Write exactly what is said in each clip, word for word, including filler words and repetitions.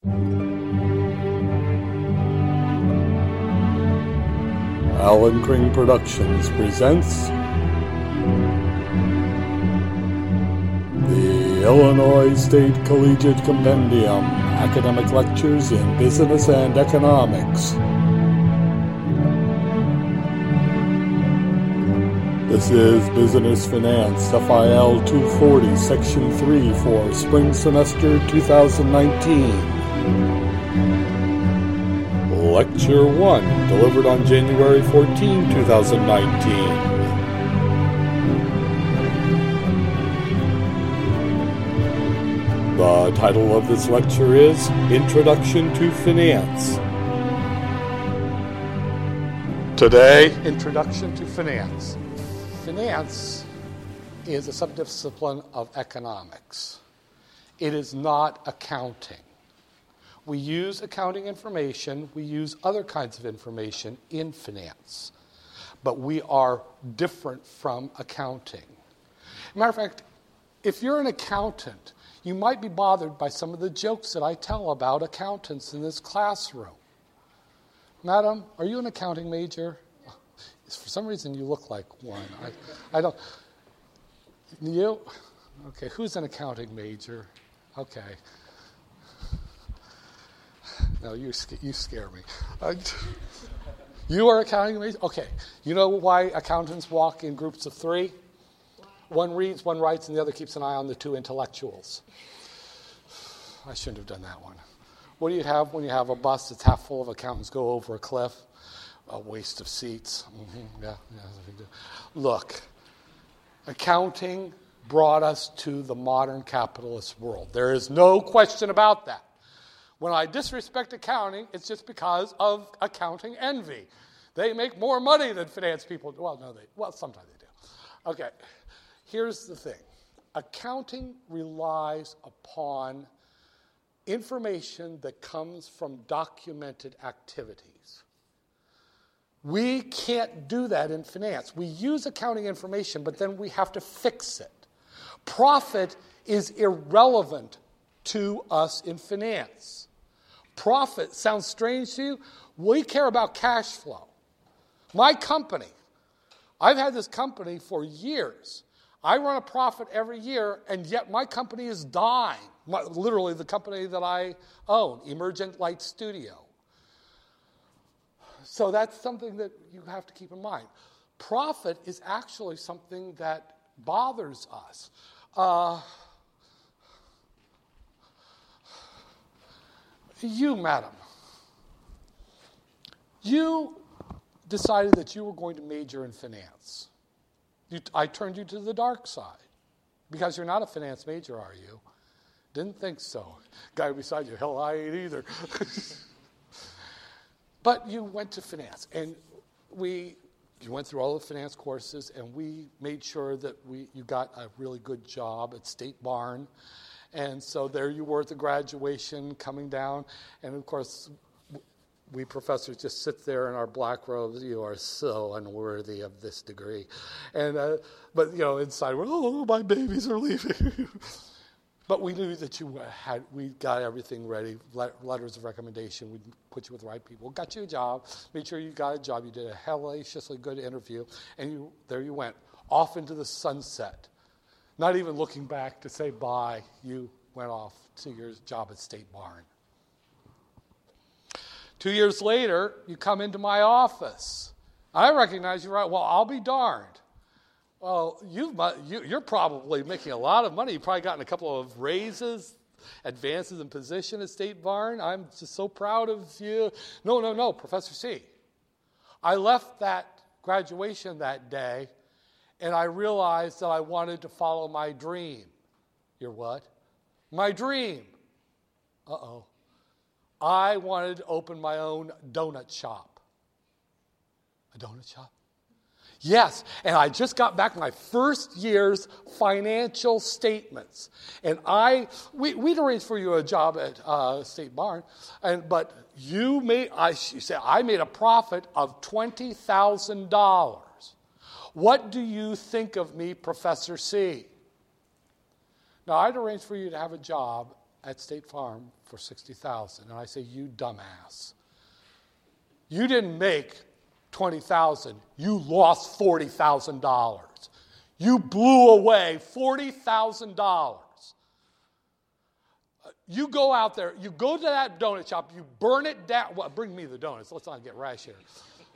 Alan Kring Productions presents the Illinois State Collegiate Compendium, Academic Lectures in Business and Economics. This is Business Finance, F I L two forty, Section three for Spring Semester twenty nineteen. Lecture one, delivered on January fourteenth, twenty nineteen. The title of this lecture is Introduction to Finance. Today, Introduction to Finance. Finance is a subdiscipline of economics. It is not accounting. We use accounting information, we use other kinds of information in finance, but we are different from accounting. Matter of fact, if you're an accountant, you might be bothered by some of the jokes that I tell about accountants in this classroom. Madam, are you an accounting major? For some reason, you look like one. I, I don't. You? Okay, who's an accounting major? Okay. No, you you scare me. Uh, you are accounting major? Okay. You know why accountants walk in groups of three? One reads, one writes, and the other keeps an eye on the two intellectuals. I shouldn't have done that one. What do you have when you have a bus that's half full of accountants go over a cliff? A waste of seats. Mm-hmm. Yeah, yeah, that's a big deal. Look, accounting brought us to the modern capitalist world. There is no question about that. When I disrespect accounting, it's just because of accounting envy. They make more money than finance people do. Well, no, they, well, sometimes they do. Okay, here's the thing. Accounting relies upon information that comes from documented activities. We can't do that in finance. We use accounting information, but then we have to fix it. Profit is irrelevant to us in finance. Profit sounds strange to you? We care about cash flow. My company, I've had this company for years. I run a profit every year, and yet my company is dying. My, literally the company that I own, Emergent Light Studio. So that's something that you have to keep in mind. Profit is actually something that bothers us. Uh, you, madam, you decided that you were going to major in finance. You, I turned you to the dark side because you're not a finance major, are you? Didn't think so. Guy beside you, hell, I ain't either. But you went to finance, and we you went through all the finance courses, and we made sure that we you got a really good job at State Barn. And so there you were at the graduation coming down, and of course, we professors just sit there in our black robes. You are so unworthy of this degree. And uh, but, you know, inside, we're, oh, my babies are leaving. But we knew that you had, we got everything ready, letters of recommendation, we put you with the right people, got you a job, made sure you got a job, you did a hellaciously good interview, and you there you went, off into the sunset. Not even looking back to say bye, you went off to your job at State Barn. Two years later, you come into my office. I recognize you, right? Well, I'll be darned. Well, you've, you, you're probably making a lot of money. You've probably gotten a couple of raises, advances in position at State Barn. I'm just so proud of you. No, no, no, Professor C. I left that graduation that day, and I realized that I wanted to follow my dream. Your what? My dream. Uh-oh. I wanted to open my own donut shop. A donut shop? Yes, and I just got back my first year's financial statements. And I, we, we'd arranged for you a job at uh, State Barn, and but you made, I, you said, I made a profit of twenty thousand dollars. What do you think of me, Professor C? Now, I'd arranged for you to have a job at State Farm for sixty thousand dollars. And I say, you dumbass. You didn't make twenty thousand dollars. You lost forty thousand dollars. You blew away forty thousand dollars. You go out there, you go to that donut shop, you burn it down. Well, bring me the donuts. Let's not get rash here.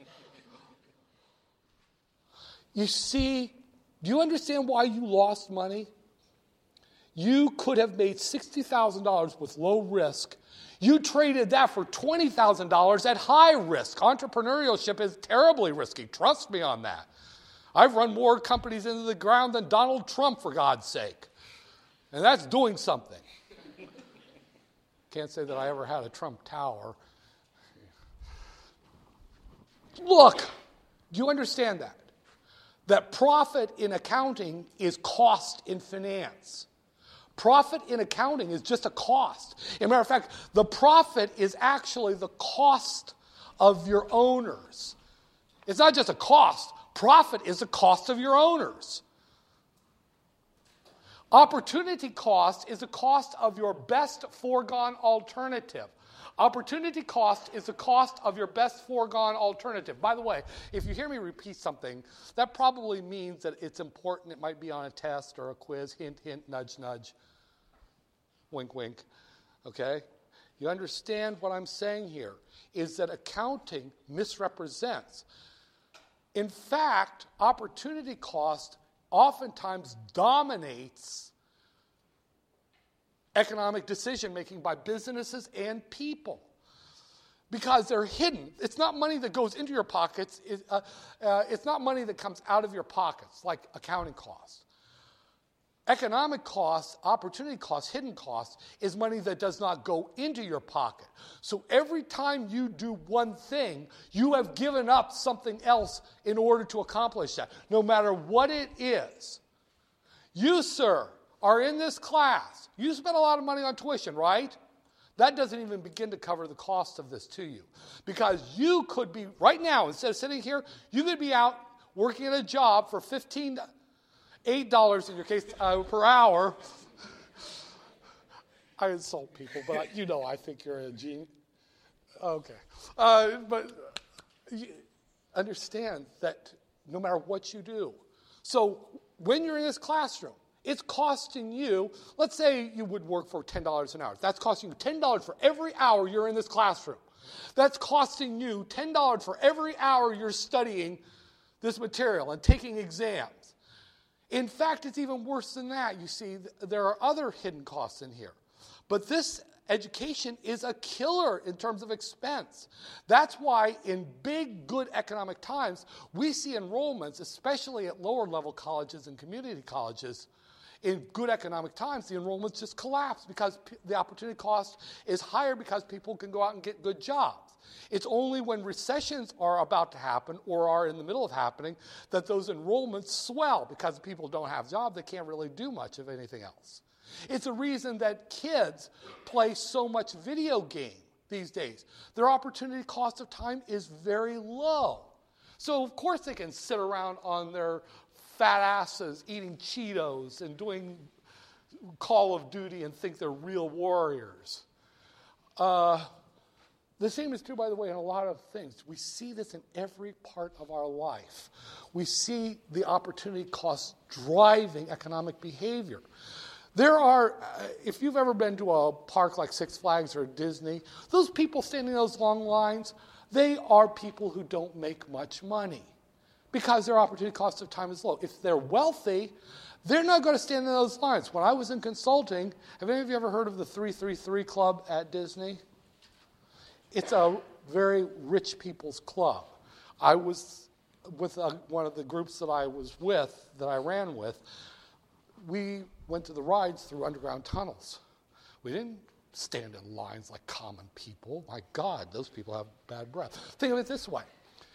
You see, do you understand why you lost money? You could have made sixty thousand dollars with low risk. You traded that for twenty thousand dollars at high risk. Entrepreneurship is terribly risky. Trust me on that. I've run more companies into the ground than Donald Trump, for God's sake. And that's doing something. Can't say that I ever had a Trump Tower. Look, do you understand that? That profit in accounting is cost in finance. Profit in accounting is just a cost. As a matter of fact, the profit is actually the cost of your owners. It's not just a cost. Profit is the cost of your owners. Opportunity cost is the cost of your best foregone alternative. Opportunity cost is the cost of your best foregone alternative. By the way, if you hear me repeat something, that probably means that it's important. It might be on a test or a quiz. Hint, hint, nudge, nudge. Wink, wink. Okay? You understand what I'm saying here is that accounting misrepresents. In fact, opportunity cost oftentimes dominates economic decision-making by businesses and people because they're hidden. It's not money that goes into your pockets. It, uh, uh, it's not money that comes out of your pockets, like accounting costs. Economic costs, opportunity costs, hidden costs, is money that does not go into your pocket. So every time you do one thing, you have given up something else in order to accomplish that, no matter what it is. You, sir, are in this class. You spent a lot of money on tuition, right? That doesn't even begin to cover the cost of this to you. Because you could be, right now, instead of sitting here, you could be out working at a job for fifteen dollars, eight dollars in your case, uh, per hour. I insult people, but I, you know I think you're a genius. Okay. Uh, but you understand that no matter what you do. So when you're in this classroom, it's costing you, let's say you would work for ten dollars an hour. That's costing you ten dollars for every hour you're in this classroom. That's costing you ten dollars for every hour you're studying this material and taking exams. In fact, it's even worse than that. You see, there are other hidden costs in here. But this education is a killer in terms of expense. That's why in big, good economic times, we see enrollments, especially at lower level colleges and community colleges, in good economic times, the enrollments just collapse because p- the opportunity cost is higher because people can go out and get good jobs. It's only when recessions are about to happen or are in the middle of happening that those enrollments swell because people don't have jobs. They can't really do much of anything else. It's a reason that kids play so much video game these days. Their opportunity cost of time is very low. So, of course, they can sit around on their fat asses eating Cheetos and doing Call of Duty and think they're real warriors. Uh... The same is true, by the way, in a lot of things. We see this in every part of our life. We see the opportunity costs driving economic behavior. There are, uh, if you've ever been to a park like Six Flags or Disney, those people standing in those long lines, they are people who don't make much money because their opportunity cost of time is low. If they're wealthy, they're not going to stand in those lines. When I was in consulting, have any of you ever heard of the three three three Club at Disney? It's a very rich people's club. I was with a, one of the groups that I was with, that I ran with, we went to the rides through underground tunnels. We didn't stand in lines like common people. My God, those people have bad breath. Think of it this way.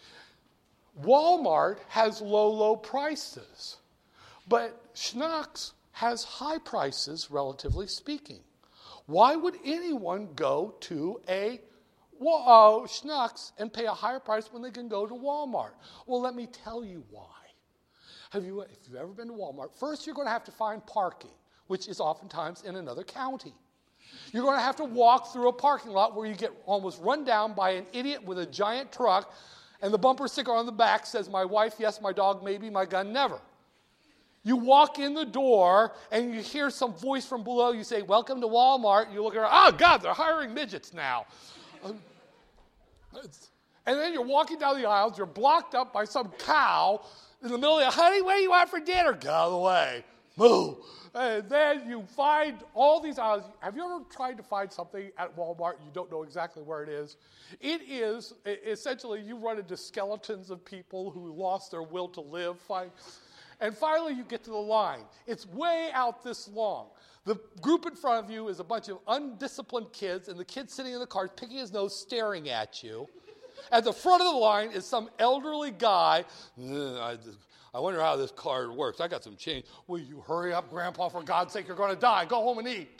Walmart has low, low prices, but Schnucks has high prices, relatively speaking. Why would anyone go to a Well, uh, Schnucks and pay a higher price when they can go to Walmart? Well, let me tell you why. Have you, if you've ever been to Walmart, first you're going to have to find parking, which is oftentimes in another county. You're going to have to walk through a parking lot where you get almost run down by an idiot with a giant truck, and the bumper sticker on the back says, my wife, yes, my dog, maybe, my gun, never. You walk in the door, and you hear some voice from below. You say, welcome to Walmart. You look around, oh, God, they're hiring midgets now. Um, and then you're walking down the aisles. You're blocked up by some cow in the middle of the, honey, what do you want for dinner? Get out of the way. Move. And then you find all these aisles. Have you ever tried to find something at Walmart and you don't know exactly where it is? It is, essentially, you run into skeletons of people who lost their will to live. And finally, you get to the line. It's way out this long. The group in front of you is a bunch of undisciplined kids, and the kid sitting in the car picking his nose, staring at you. At the front of the line is some elderly guy. I I wonder how this card works. I got some change. Will you hurry up, Grandpa? For God's sake, you're going to die. Go home and eat.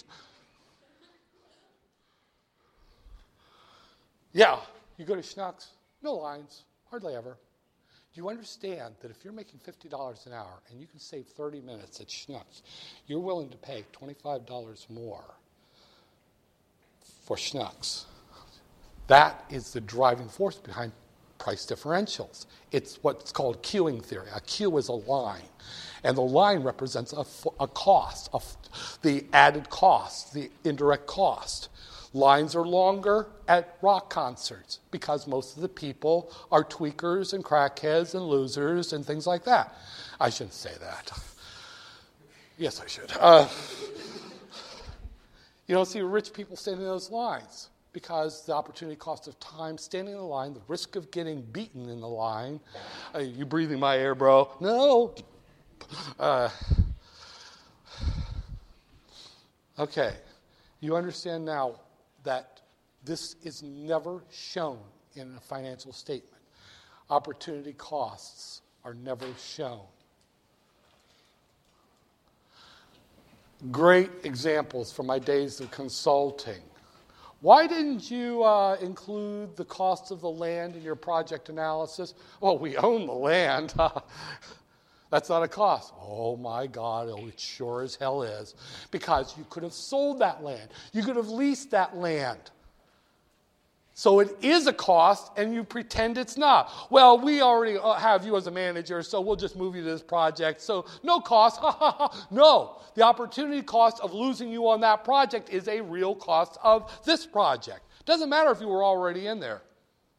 Yeah, you go to Schnucks. No lines, hardly ever. Do you understand that if you're making fifty dollars an hour and you can save thirty minutes at Schnucks, you're willing to pay twenty-five dollars more for Schnucks? That is the driving force behind price differentials. It's what's called queuing theory. A queue is a line, and the line represents a, a cost, a, the added cost, the indirect cost. Lines are longer at rock concerts because most of the people are tweakers and crackheads and losers and things like that. I shouldn't say that. Yes, I should. Uh, you don't see rich people standing in those lines, because the opportunity cost of time standing in the line, the risk of getting beaten in the line. Uh, you breathing my air, bro? No. Uh, okay. You understand now that this is never shown in a financial statement. Opportunity costs are never shown. Great examples from my days of consulting. Why didn't you uh, include the cost of the land in your project analysis? Well, we own the land. That's not a cost. Oh, my God, oh, it sure as hell is. Because you could have sold that land. You could have leased that land. So it is a cost, and you pretend it's not. Well, we already have you as a manager, so we'll just move you to this project. So no cost. No. The opportunity cost of losing you on that project is a real cost of this project. Doesn't matter if you were already in there.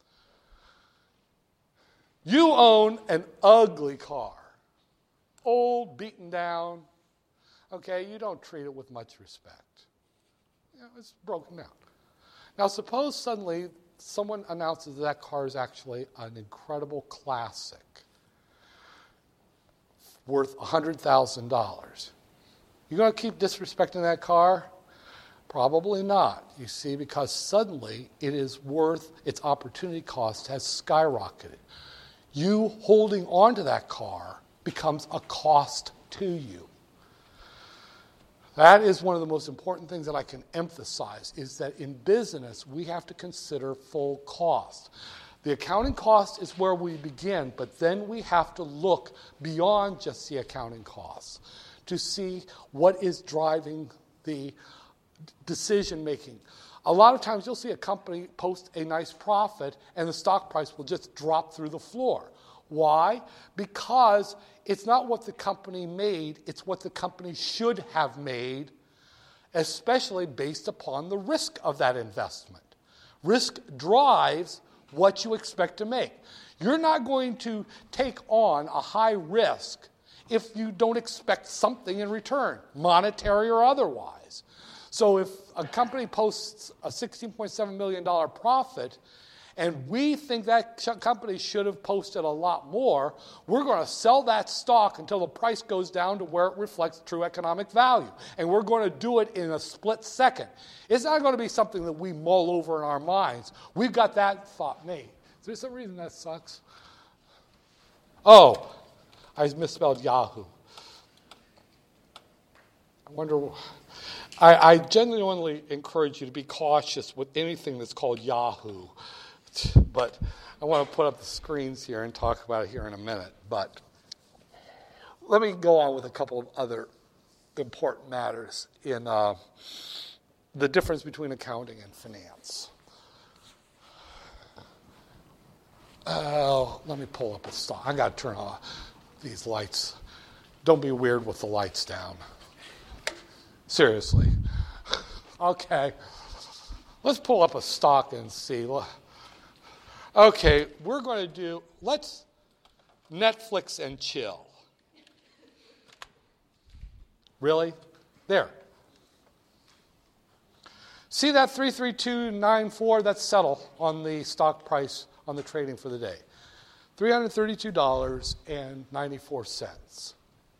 You own an ugly car. Old, beaten down. Okay, you don't treat it with much respect. You know, it's broken down. Now, suppose suddenly someone announces that, that car is actually an incredible classic worth one hundred thousand dollars. You going to keep disrespecting that car? Probably not, you see, because suddenly it is worth, its opportunity cost has skyrocketed. You holding on to that car becomes a cost to you. That is one of the most important things that I can emphasize, is that in business, we have to consider full cost. The accounting cost is where we begin, but then we have to look beyond just the accounting costs to see what is driving the decision making. A lot of times you'll see a company post a nice profit and the stock price will just drop through the floor. Why? Because it's not what the company made, it's what the company should have made, especially based upon the risk of that investment. Risk drives what you expect to make. You're not going to take on a high risk if you don't expect something in return, monetary or otherwise. So if a company posts a sixteen point seven million dollars profit, and we think that company should have posted a lot more, we're going to sell that stock until the price goes down to where it reflects true economic value. And we're going to do it in a split second. It's not going to be something that we mull over in our minds. We've got that thought made. Is there some reason that sucks? Oh, I misspelled Yahoo. I wonder... I, I genuinely encourage you to be cautious with anything that's called Yahoo. But I want to put up the screens here and talk about it here in a minute. But let me go on with a couple of other important matters in uh, the difference between accounting and finance. Oh, let me pull up a stock. I got to turn off these lights. Don't be weird with the lights down. Seriously. Okay. Let's pull up a stock and see. Okay, we're going to do, let's Netflix and chill. Really? There. See that three three two nine four? That's settle on the stock price on the trading for the day. three hundred thirty-two dollars and ninety-four cents.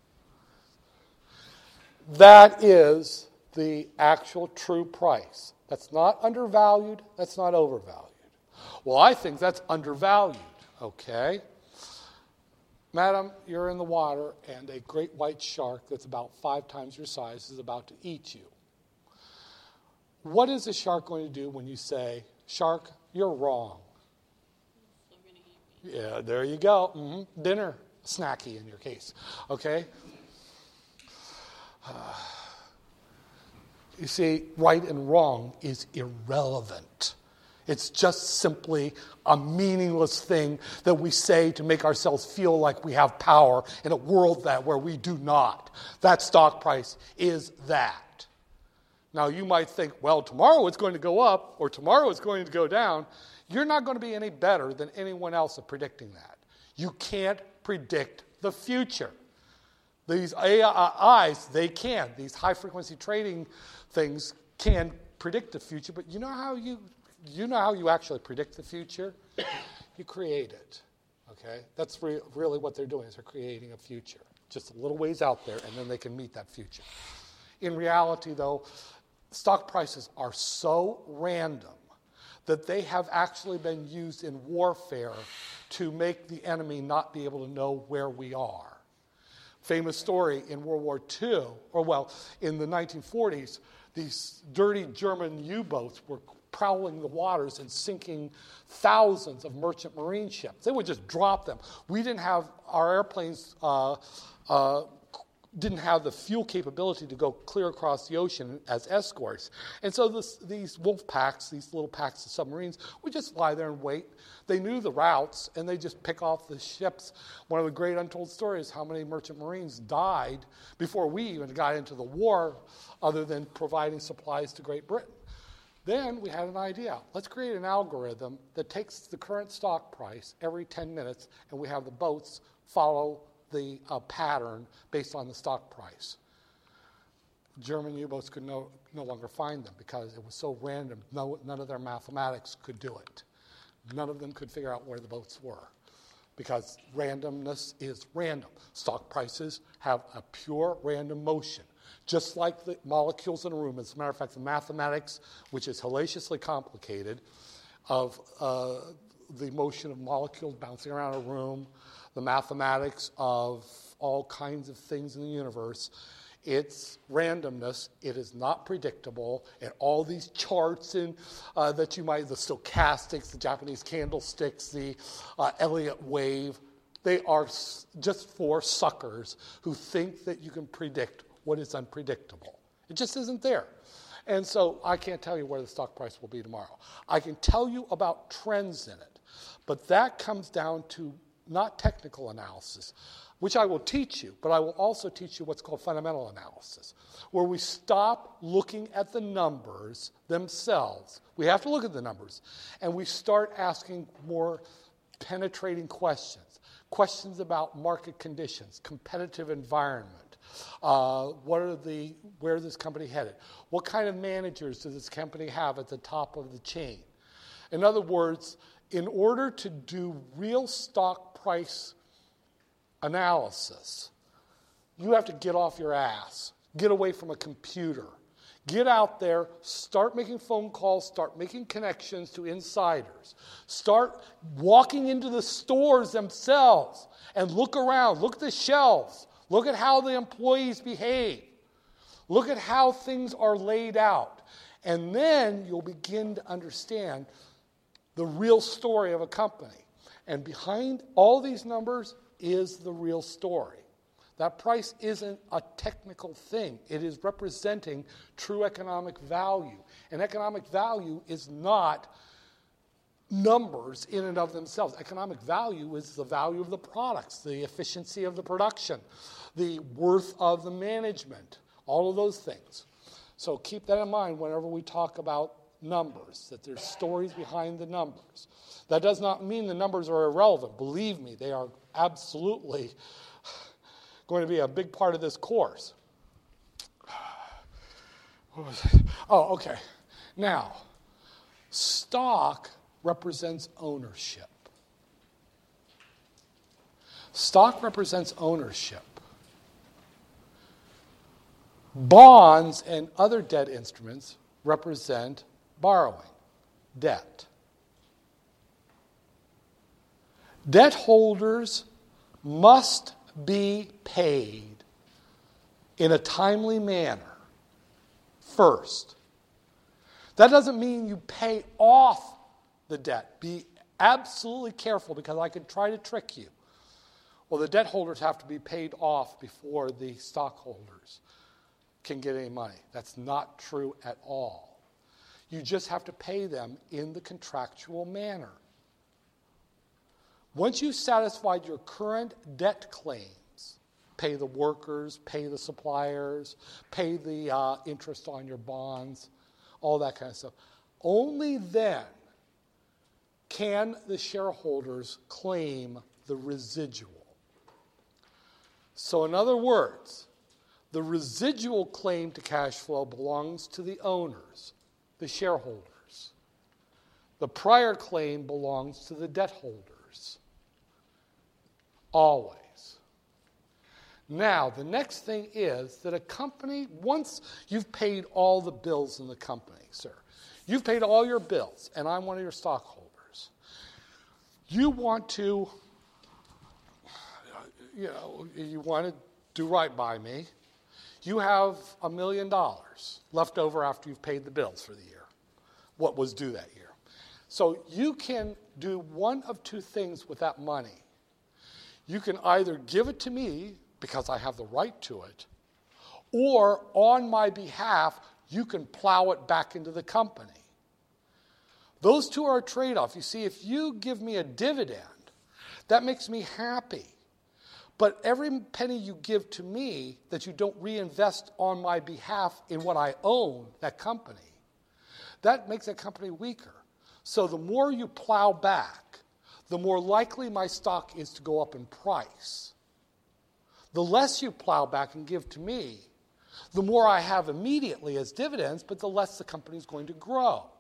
That is the actual true price. That's not undervalued. That's not overvalued. Well, I think that's undervalued. Okay. Madam, you're in the water, and a great white shark that's about five times your size is about to eat you. What is a shark going to do when you say, "Shark, you're wrong"? Yeah, there you go. Mm-hmm. Dinner, snacky in your case. Okay? Uh, you see, right and wrong is irrelevant. It's just simply a meaningless thing that we say to make ourselves feel like we have power in a world that where we do not. That stock price is that. Now, you might think, well, tomorrow it's going to go up or tomorrow it's going to go down. You're not going to be any better than anyone else at predicting that. You can't predict the future. These A Is, they can. These high-frequency trading things can predict the future, but you know how you you know how you actually predict the future? You create it. Okay? That's re- really what they're doing, is they're creating a future. Just a little ways out there, and then they can meet that future. In reality, though, stock prices are so random that they have actually been used in warfare to make the enemy not be able to know where we are. Famous story in World War Two, or well, in the nineteen forties, these dirty German U-boats were prowling the waters and sinking thousands of merchant marine ships. They would just drop them. We didn't have, our airplanes uh, uh, didn't have the fuel capability to go clear across the ocean as escorts. And so this, these wolf packs, these little packs of submarines, would just lie there and wait. They knew the routes, and they just pick off the ships. One of the great untold stories, how many merchant marines died before we even got into the war, other than providing supplies to Great Britain. Then we had an idea. Let's create an algorithm that takes the current stock price every ten minutes, and we have the boats follow the uh, pattern based on the stock price. German U-boats could no, no longer find them because it was so random. No, none of their mathematics could do it. None of them could figure out where the boats were because randomness is random. Stock prices have a pure random motion, just like the molecules in a room. As a matter of fact, the mathematics, which is hellaciously complicated, of uh, the motion of molecules bouncing around a room, the mathematics of all kinds of things in the universe. It's randomness. It is not predictable. And all these charts in, uh, that you might, the stochastics, the Japanese candlesticks, the uh, Elliott wave, they are s- just for suckers who think that you can predict what is unpredictable. It just isn't there. And so I can't tell you where the stock price will be tomorrow. I can tell you about trends in it. But that comes down to not technical analysis, which I will teach you, but I will also teach you what's called fundamental analysis, where we stop looking at the numbers themselves. We have to look at the numbers, and we start asking more penetrating questions, questions about market conditions, competitive environment, uh, what are the, where is this company headed? What kind of managers does this company have at the top of the chain? In other words, in order to do real stock price analysis, you have to get off your ass, get away from a computer, get out there, start making phone calls, start making connections to insiders, start walking into the stores themselves and look around, look at the shelves, look at how the employees behave, look at how things are laid out, and then you'll begin to understand the real story of a company. And behind all these numbers is the real story. That price isn't a technical thing. It is representing true economic value. And economic value is not numbers in and of themselves. Economic value is the value of the products, the efficiency of the production, the worth of the management, all of those things. So keep that in mind whenever we talk about numbers, that there's stories behind the numbers. That does not mean the numbers are irrelevant. Believe me, they are absolutely going to be a big part of this course. What was it? Oh, okay. Now, stock represents ownership. Stock represents ownership. Bonds and other debt instruments represent borrowing, debt. Debt holders must be paid in a timely manner first. That doesn't mean you pay off the debt. Be absolutely careful, because I could try to trick you. Well, the debt holders have to be paid off before the stockholders can get any money. That's not true at all. You just have to pay them in the contractual manner. Once you've satisfied your current debt claims, pay the workers, pay the suppliers, pay the uh, interest on your bonds, all that kind of stuff, only then can the shareholders claim the residual. So in other words, the residual claim to cash flow belongs to the owners, the shareholders. The prior claim belongs to the debt holders. Always. Now, the next thing is that a company, once you've paid all the bills in the company, sir, you've paid all your bills, and I'm one of your stockholders, you want to, you know, you want to do right by me. You have a million dollars left over after you've paid the bills for the year, what was due that year. So you can do one of two things with that money. You can either give it to me because I have the right to it, or on my behalf, you can plow it back into the company. Those two are a trade-off. You see, if you give me a dividend, that makes me happy. But every penny you give to me that you don't reinvest on my behalf in what I own, that company, that makes that company weaker. So the more you plow back, the more likely my stock is to go up in price. The less you plow back and give to me, the more I have immediately as dividends, but the less the company is going to grow.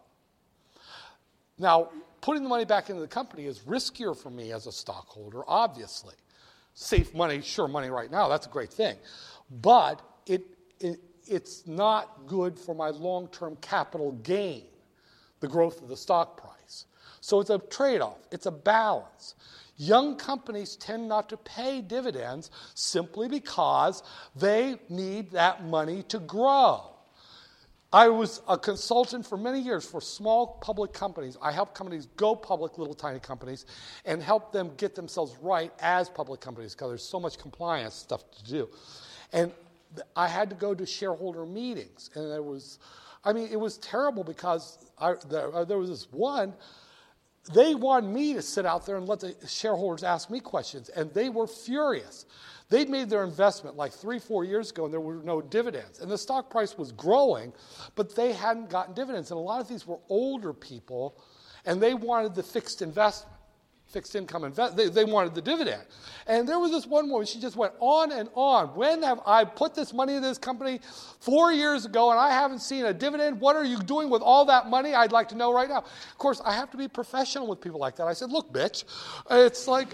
Now, putting the money back into the company is riskier for me as a stockholder, obviously. Safe money, sure money right now, that's a great thing. But it, it it's not good for my long-term capital gain, the growth of the stock price. So it's a trade-off. It's a balance. Young companies tend not to pay dividends simply because they need that money to grow. I was a consultant for many years for small public companies. I helped companies go public, little tiny companies, and help them get themselves right as public companies because there's so much compliance stuff to do. And I had to go to shareholder meetings, and there was, I mean, it was terrible because I, there, there was this one. They wanted me to sit out there and let the shareholders ask me questions, and they were furious. They'd made their investment like three, four years ago, and there were no dividends. And the stock price was growing, but they hadn't gotten dividends. And a lot of these were older people, and they wanted the fixed investment, fixed income investment. They, they wanted the dividend. And there was this one woman, she just went on and on. When have I put this money in this company four years ago, and I haven't seen a dividend? What are you doing with all that money? I'd like to know right now. Of course, I have to be professional with people like that. I said, look, bitch, it's like...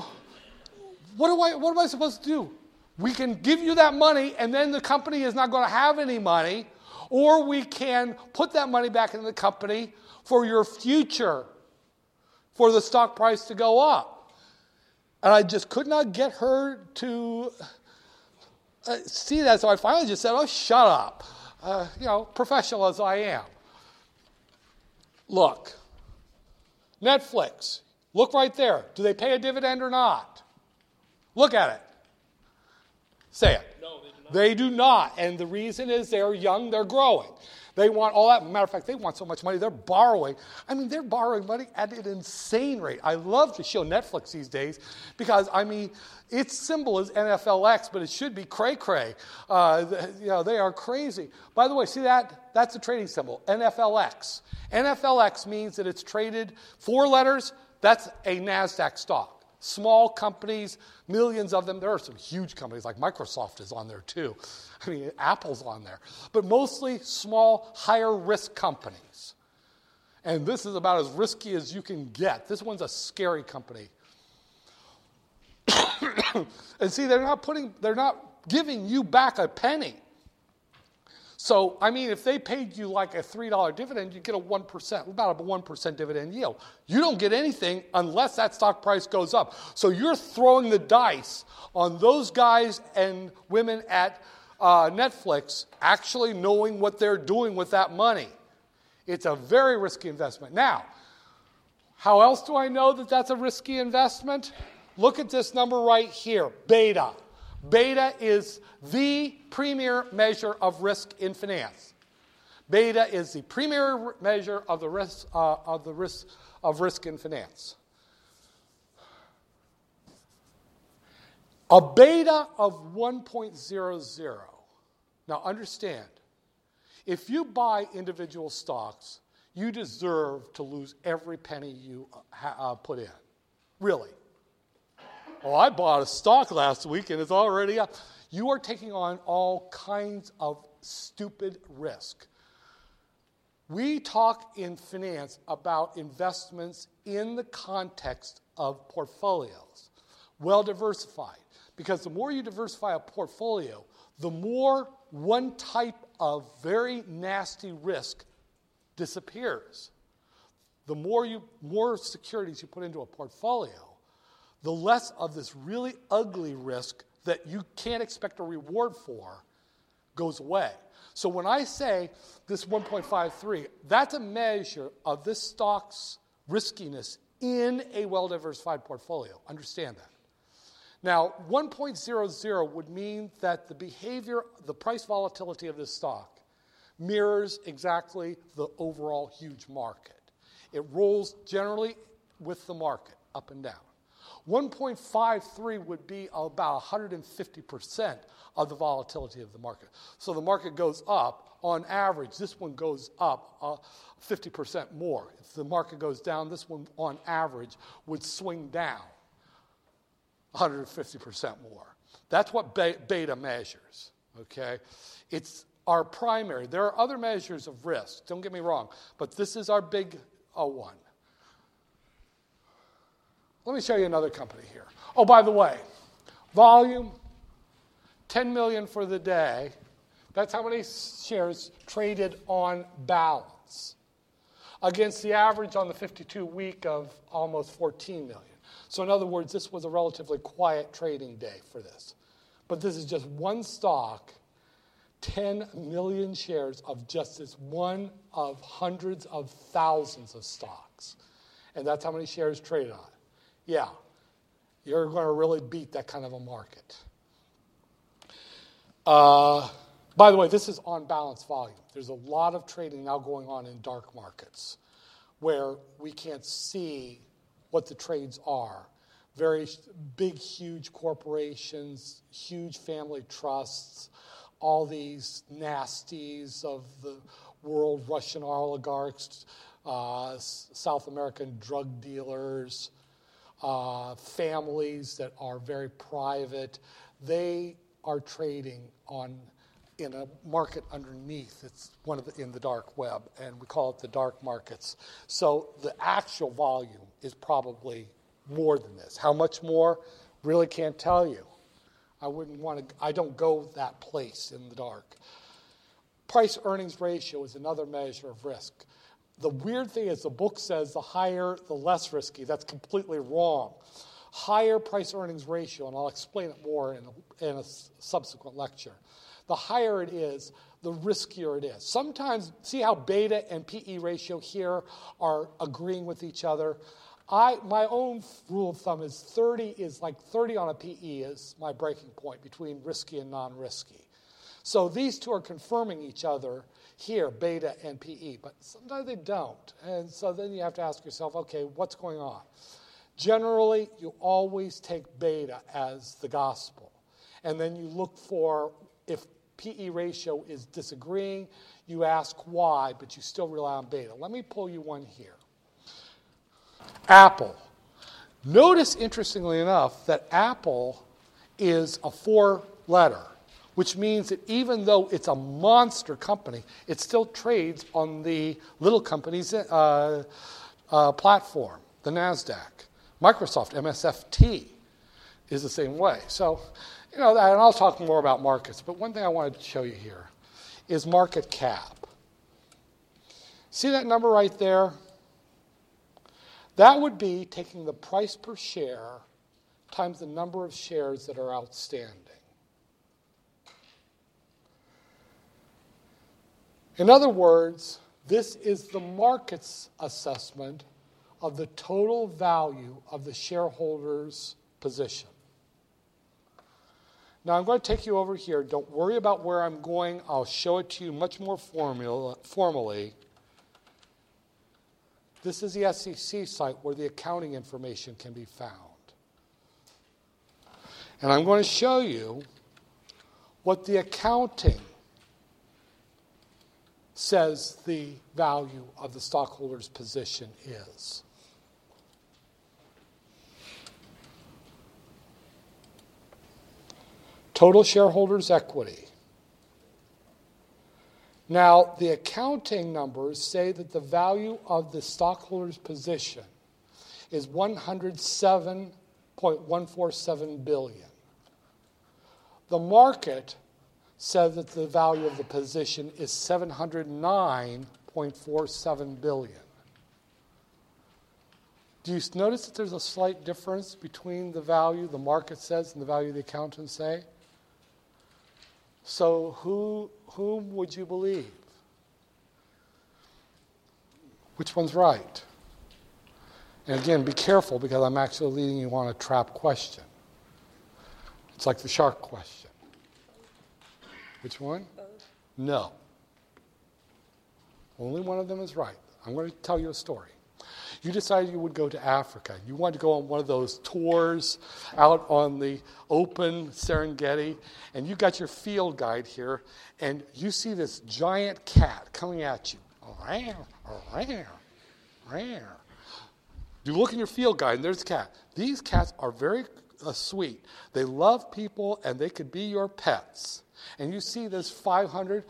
What do I, what am I supposed to do? We can give you that money, and then the company is not going to have any money, or we can put that money back into the company for your future, for the stock price to go up. And I just could not get her to uh, see that, so I finally just said, oh, shut up, uh, you know, professional as I am. Look, Netflix, look right there. Do they pay a dividend or not? Look at it. Say it. No, they do not. They do not. And the reason is they're young, they're growing. They want all that. Matter of fact, they want so much money, they're borrowing. I mean, they're borrowing money at an insane rate. I love to show Netflix these days because, I mean, its symbol is N F L X, but it should be cray-cray. Uh, you know, they are crazy. By the way, see that? That's a trading symbol, N F L X. N F L X means that it's traded four letters. That's a NASDAQ stock. Small companies, millions of them. There are some huge companies like Microsoft is on there too. I mean, Apple's on there. But mostly small, higher risk companies. And this is about as risky as you can get. This one's a scary company. And see, they're not putting, they're not giving you back a penny. So, I mean, if they paid you like a three dollar dividend, you get a one percent, about a one percent dividend yield. You don't get anything unless that stock price goes up. So you're throwing the dice on those guys and women at uh, Netflix actually knowing what they're doing with that money. It's a very risky investment. Now, how else do I know that that's a risky investment? Look at this number right here, beta. Beta is the premier measure of risk in finance. Beta is the premier measure of the risk uh, of the risk of risk in finance. A beta of one point zero zero. Now understand, if you buy individual stocks, you deserve to lose every penny you uh, put in. Really. Oh, I bought a stock last week and it's already up. You are taking on all kinds of stupid risk. We talk in finance about investments in the context of portfolios, well diversified. Because the more you diversify a portfolio, the more one type of very nasty risk disappears. The more you more securities you put into a portfolio, the less of this really ugly risk that you can't expect a reward for goes away. So when I say this one point five three, that's a measure of this stock's riskiness in a well-diversified portfolio. Understand that. Now, one point zero zero would mean that the behavior, the price volatility of this stock mirrors exactly the overall huge market. It rolls generally with the market, up and down. one point five three would be about one hundred fifty percent of the volatility of the market. So the market goes up. On average, this one goes up uh, fifty percent more. If the market goes down, this one on average would swing down one hundred fifty percent more. That's what beta measures, okay? It's our primary. There are other measures of risk, don't get me wrong, but this is our big uh, one. Let me show you another company here. Oh, by the way, volume, ten million for the day. That's how many shares traded on balance against the average on the fifty-two week of almost fourteen million. So in other words, this was a relatively quiet trading day for this. But this is just one stock, ten million shares of just this one of hundreds of thousands of stocks. And that's how many shares traded on it. Yeah, you're going to really beat that kind of a market. Uh, by the way, this is on balance volume. There's a lot of trading now going on in dark markets where we can't see what the trades are. Very big, huge corporations, huge family trusts, all these nasties of the world, Russian oligarchs, uh, South American drug dealers, Uh, families that are very private, they are trading on in a market underneath. It's one of the in the dark web, and we call it the dark markets. So the actual volume is probably more than this. How much more? Really can't tell you. I wouldn't want to. I don't go that place in the dark. Price earnings ratio is another measure of risk. The weird thing is the book says the higher, the less risky. That's completely wrong. Higher price earnings ratio, and I'll explain it more in a, in a subsequent lecture. The higher it is, the riskier it is. Sometimes, see how beta and P E ratio here are agreeing with each other? I my own rule of thumb is thirty is like thirty on a P E is my breaking point between risky and non-risky. So these two are confirming each other here, beta and P E, but sometimes they don't. And so then you have to ask yourself, okay, what's going on? Generally, you always take beta as the gospel. And then you look for, if P E ratio is disagreeing, you ask why, but you still rely on beta. Let me pull you one here. Apple. Notice, interestingly enough, that Apple is a four-letter, which means that even though it's a monster company, it still trades on the little company's uh, uh, platform, the NASDAQ. Microsoft, M S F T, is the same way. So, you know, and I'll talk more about markets, but one thing I wanted to show you here is market cap. See that number right there? That would be taking the price per share times the number of shares that are outstanding. In other words, this is the market's assessment of the total value of the shareholder's position. Now I'm going to take you over here. Don't worry about where I'm going. I'll show it to you much more formula, formally. This is the S E C site where the accounting information can be found. And I'm going to show you what the accounting says the value of the stockholder's position is. Total shareholders' equity. Now, the accounting numbers say that the value of the stockholder's position is one hundred seven point one four seven billion dollars. The market said that the value of the position is seven hundred nine point four seven billion dollars. Do you notice that there's a slight difference between the value the market says and the value the accountants say? So who, whom would you believe? Which one's right? And again, be careful because I'm actually leading you on a trap question. It's like the shark question. Which one? No. Only one of them is right. I'm going to tell you a story. You decided you would go to Africa. You wanted to go on one of those tours out on the open Serengeti, and you got your field guide here, and you see this giant cat coming at you. You look in your field guide, and there's a cat. These cats are very uh, sweet. They love people, and they could be your pets. And you see this five hundred,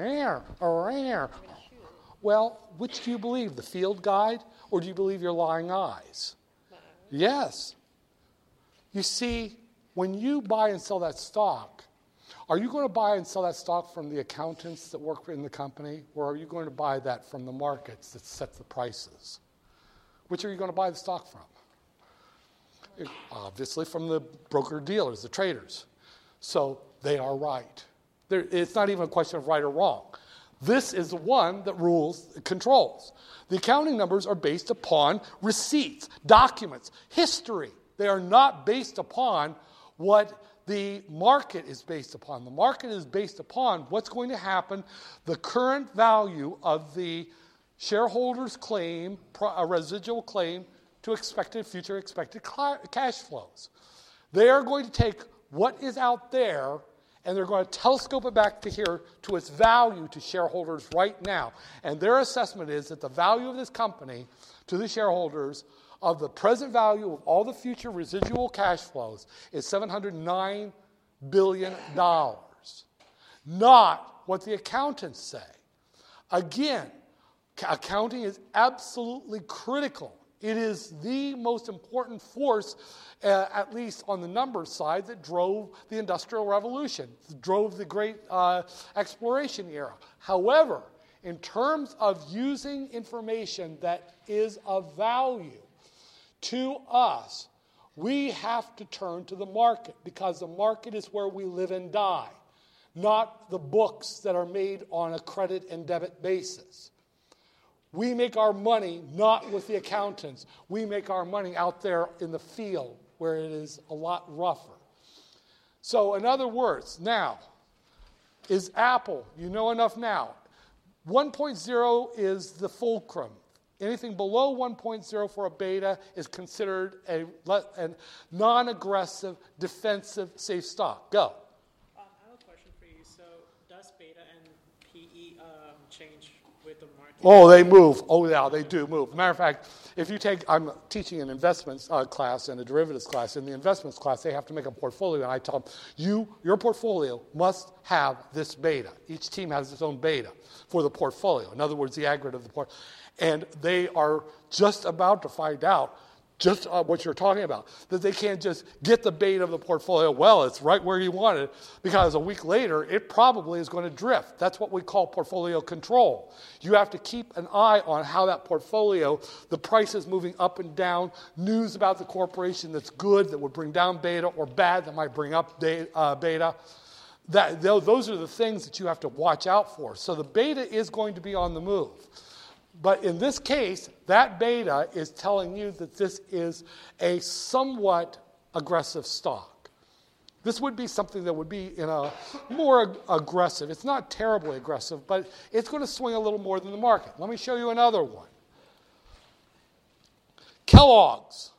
well, which do you believe, the field guide, or do you believe your lying eyes? Yes. You see, when you buy and sell that stock, are you going to buy and sell that stock from the accountants that work in the company, or are you going to buy that from the markets that set the prices? Which are you going to buy the stock from? Obviously from the broker-dealers, the traders. So they are right. There, it's not even a question of right or wrong. This is the one that rules, controls. The accounting numbers are based upon receipts, documents, history. They are not based upon what the market is based upon. The market is based upon what's going to happen, the current value of the shareholder's claim, a residual claim to expected future expected cash flows. They are going to take what is out there and they're going to telescope it back to here to its value to shareholders right now. And their assessment is that the value of this company to the shareholders of the present value of all the future residual cash flows is seven hundred nine billion dollars. Not what the accountants say. Again, accounting is absolutely critical. It is the most important force, uh, at least on the numbers side, that drove the Industrial Revolution, drove the great uh, exploration era. However, in terms of using information that is of value to us, we have to turn to the market because the market is where we live and die, not the books that are made on a credit and debit basis. We make our money not with the accountants. We make our money out there in the field where it is a lot rougher. So in other words, now, is Apple, you know enough now. one point oh is the fulcrum. Anything below one point oh for a beta is considered a, a non-aggressive, defensive, safe stock. Go. Um, I have a question for you. So does beta and P E um, change with the market? Oh, they move. Oh, yeah, they do move. Matter of fact, if you take, I'm teaching an investments uh, class and a derivatives class. In the investments class, they have to make a portfolio, and I tell them, you, your portfolio must have this beta. Each team has its own beta for the portfolio. In other words, the aggregate of the portfolio. And they are just about to find out just uh, what you're talking about, that they can't just get the beta of the portfolio, well, it's right where you want it, because a week later, it probably is going to drift. That's what we call portfolio control. You have to keep an eye on how that portfolio, the price is moving up and down, news about the corporation that's good, that would bring down beta, or bad, that might bring up uh, beta. That, those are the things that you have to watch out for. So the beta is going to be on the move. But in this case, that beta is telling you that this is a somewhat aggressive stock. This would be something that would be in a more ag- aggressive. It's not terribly aggressive, but it's going to swing a little more than the market. Let me show you another one. Kellogg's.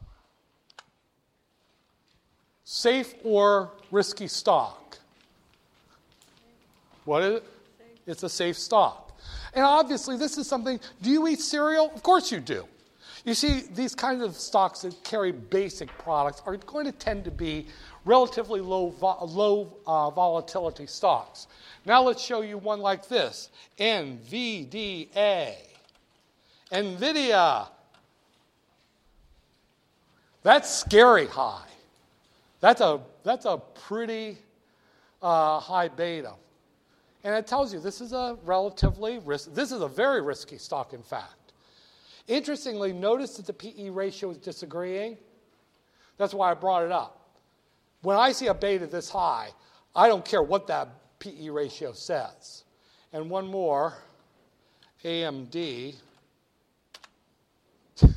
Safe or risky stock? What is it? It's a safe stock. And obviously, this is something, do you eat cereal? Of course you do. You see, these kinds of stocks that carry basic products are going to tend to be relatively low, vo- low uh, volatility stocks. Now let's show you one like this, N V D A. NVIDIA. That's scary high. That's a, that's a pretty uh, high beta. And it tells you this is a relatively risk. This is a very risky stock, in fact. Interestingly, notice that the P E ratio is disagreeing. That's why I brought it up. When I see a beta this high, I don't care what that P E ratio says. And one more, A M D. Do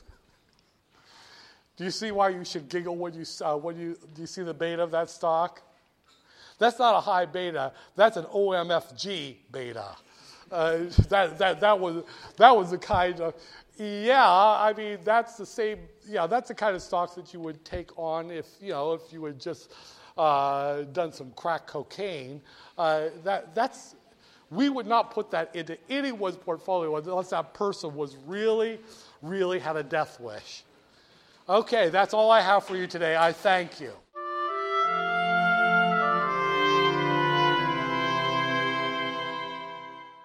you see why you should giggle when you uh, when you do you see the beta of that stock? That's not a high beta. That's an O M F G beta. Uh, that that that was that was the kind of yeah. I mean that's the same. Yeah, that's the kind of stocks that you would take on if you know if you had just uh, done some crack cocaine. Uh, that that's we would not put that into anyone's portfolio unless that person was really really had a death wish. Okay, that's all I have for you today. I thank you.